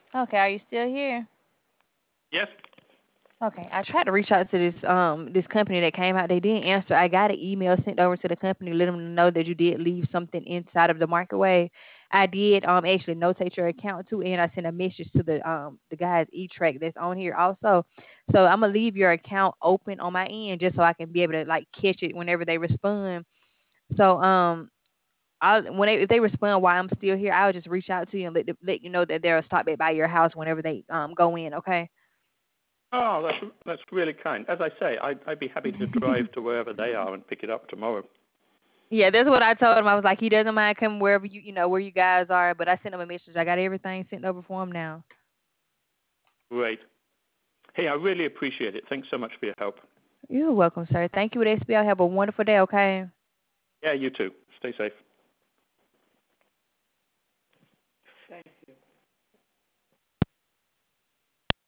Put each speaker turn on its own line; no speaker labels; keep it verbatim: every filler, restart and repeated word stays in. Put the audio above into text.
Okay, are you still here?
Yes.
Okay, I tried to reach out to this um this company that came out. They didn't answer. I got an email sent over to the company, let them know that you did leave something inside of the microwave. I did um actually notate your account too, and I sent a message to the um the guys E track that's on here also. So I'm gonna leave your account open on my end just so I can be able to like catch it whenever they respond. So um. I'll, when they, if they respond while I'm still here, I'll just reach out to you and let, the- let you know that they'll stop it by your house whenever they um go in. Okay.
Oh, that's that's really kind. As I say, I'd, I'd be happy to drive to wherever they are and pick it up tomorrow.
Yeah, that's what I told him. I was like, he doesn't mind coming wherever you, you know, where you guys are. But I sent him a message. I got everything sent over for him now.
Great. Hey, I really appreciate it. Thanks so much for your help.
You're welcome, sir. Thank you with S B L. Have a wonderful day. Okay.
Yeah, you too. Stay safe.